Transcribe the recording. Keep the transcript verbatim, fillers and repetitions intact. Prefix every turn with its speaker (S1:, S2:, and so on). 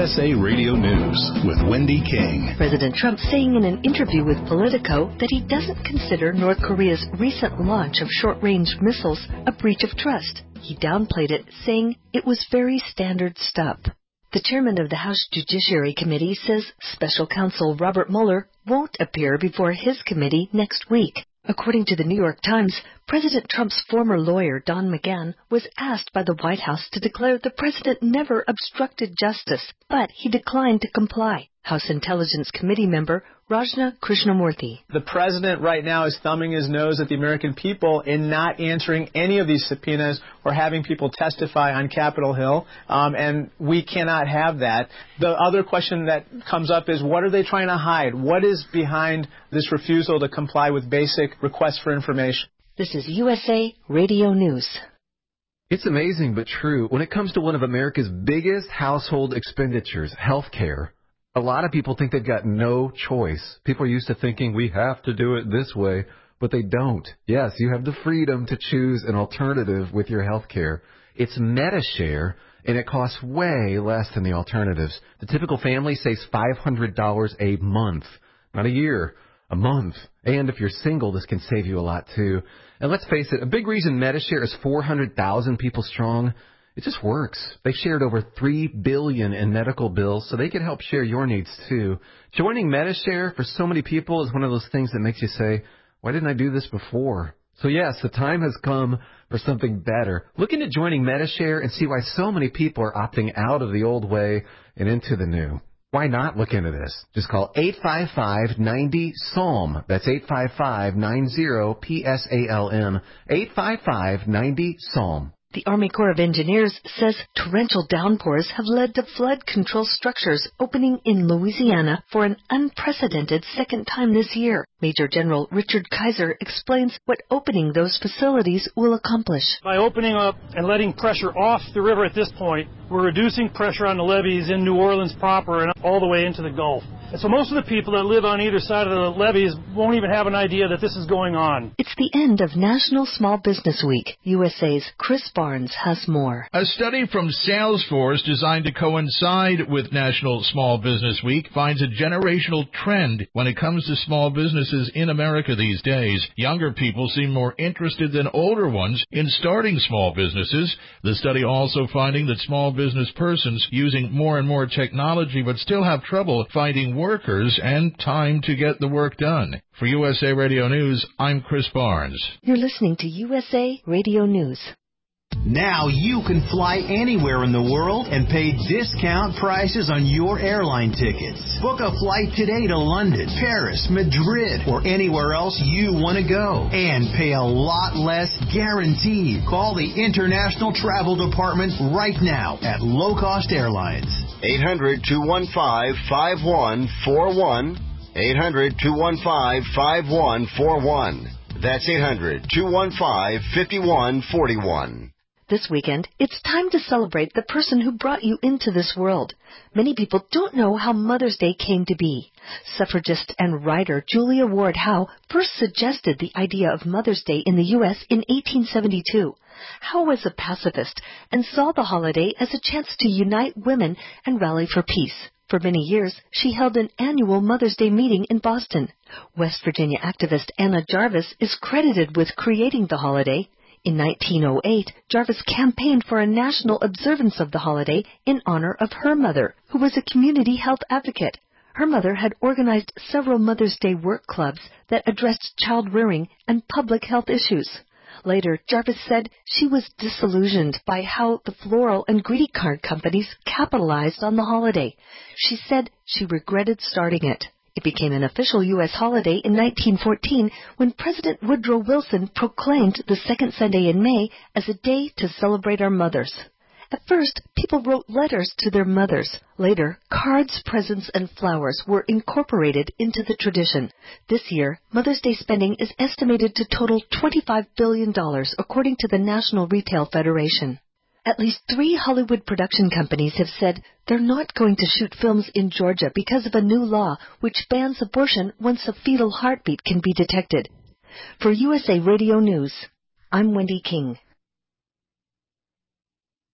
S1: S A Radio News with Wendy King.
S2: President Trump saying in an interview with Politico that he doesn't consider North Korea's recent launch of short-range missiles a breach of trust. He downplayed it, saying it was very standard stuff. The chairman of the House Judiciary Committee says special counsel Robert Mueller won't appear before his committee next week. According to the New York Times, President Trump's former lawyer, Don McGahn, was asked by the White House to declare the president never obstructed justice, but he declined to comply. House Intelligence Committee member Rajna Krishnamurthy.
S3: The president right now is thumbing his nose at the American people in not answering any of these subpoenas or having people testify on Capitol Hill, um, and we cannot have that. The other question that comes up is, what are they trying to hide? What is behind this refusal to comply with basic requests for information?
S2: This is U S A Radio News.
S4: It's amazing but true. When it comes to one of America's biggest household expenditures, health care, a lot of people think they've got no choice. People are used to thinking we have to do it this way, but they don't. Yes, you have the freedom to choose an alternative with your health care. It's Medi-Share, and it costs way less than the alternatives. The typical family saves five hundred dollars a month, not a year, a month. And if you're single, this can save you a lot, too. And let's face it, a big reason Medi-Share is four hundred thousand people strong. It just works. They've shared over three billion dollars in medical bills, so they can help share your needs, too. Joining Medi-Share for so many people is one of those things that makes you say, why didn't I do this before? So, yes, the time has come for something better. Look into joining Medi-Share and see why so many people are opting out of the old way and into the new. Why not look into this? Just call eight five five, nine zero, S A L M. That's eight five five, nine zero, P S A L M. eight five five, nine zero, S A L M.
S2: The Army Corps of Engineers says torrential downpours have led to flood control structures opening in Louisiana for an unprecedented second time this year. Major General Richard Kaiser explains what opening those facilities will accomplish.
S5: By opening up and letting pressure off the river at this point, we're reducing pressure on the levees in New Orleans proper and all the way into the Gulf. And so most of the people that live on either side of the levees won't even have an idea that this is going on.
S2: It's the end of National Small Business Week. U S A's Chris Barnes has more.
S6: A study from Salesforce designed to coincide with National Small Business Week finds a generational trend when it comes to small businesses in America these days. Younger people seem more interested than older ones in starting small businesses. The study also finding that small business persons using more and more technology but still have trouble finding workers and time to get the work done. For U S A Radio News, I'm Chris Barnes.
S2: You're listening to U S A Radio News.
S7: Now you can fly anywhere in the world and pay discount prices on your airline tickets. Book a flight today to London, Paris, Madrid, or anywhere else you want to go. And pay a lot less guaranteed. Call the International Travel Department right now at Low Cost Airlines.
S8: eight hundred, two one five, five one four one. eight hundred, two one five, five one four one. That's eight hundred, two one five, five one four one.
S2: This weekend, it's time to celebrate the person who brought you into this world. Many people don't know how Mother's Day came to be. Suffragist and writer Julia Ward Howe first suggested the idea of Mother's Day in the U S in eighteen seventy-two. Howe was a pacifist and saw the holiday as a chance to unite women and rally for peace. For many years, she held an annual Mother's Day meeting in Boston. West Virginia activist Anna Jarvis is credited with creating the holiday. In nineteen oh eight, Jarvis campaigned for a national observance of the holiday in honor of her mother, who was a community health advocate. Her mother had organized several Mother's Day work clubs that addressed child rearing and public health issues. Later, Jarvis said she was disillusioned by how the floral and greeting card companies capitalized on the holiday. She said she regretted starting it. It became an official U S holiday in nineteen fourteen when President Woodrow Wilson proclaimed the second Sunday in May as a day to celebrate our mothers. At first, people wrote letters to their mothers. Later, cards, presents, and flowers were incorporated into the tradition. This year, Mother's Day spending is estimated to total twenty-five billion dollars, according to the National Retail Federation. At least three Hollywood production companies have said they're not going to shoot films in Georgia because of a new law which bans abortion once a fetal heartbeat can be detected. For U S A Radio News, I'm Wendy King.